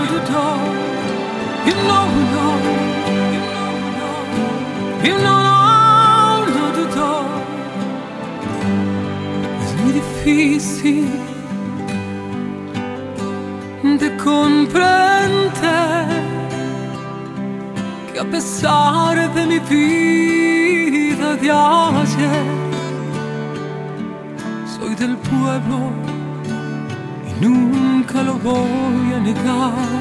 You know, you know, es muy difícil de comprender que a pesar de mi vida de ayer, soy del pueblo y nunca lo voy a negar.